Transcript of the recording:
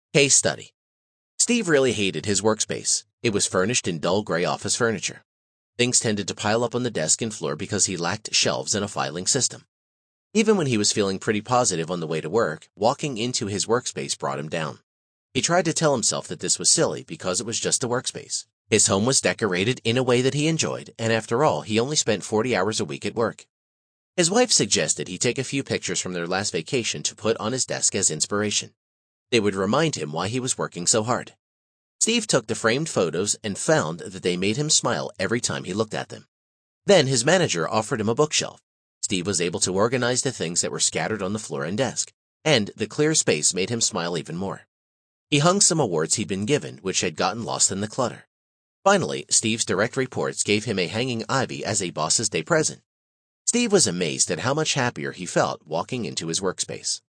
Case study. Steve really hated his workspace. It was furnished in dull gray office furniture. Things tended to pile up on the desk and floor because he lacked shelves and a filing system. Even when he was feeling pretty positive on the way to work, walking into his workspace brought him down. He tried to tell himself that this was silly because it was just a workspace. His home was decorated in a way that he enjoyed, and after all, he only spent 40 hours a week at work. His wife suggested he take a few pictures from their last vacation to put on his desk as inspiration. They would remind him why he was working so hard. Steve took the framed photos and found that they made him smile every time he looked at them. Then his manager offered him a bookshelf. Steve was able to organize the things that were scattered on the floor and desk, and the clear space made him smile even more. He hung some awards he'd been given, which had gotten lost in the clutter. Finally, Steve's direct reports gave him a hanging ivy as a boss's day present. Steve was amazed at how much happier he felt walking into his workspace.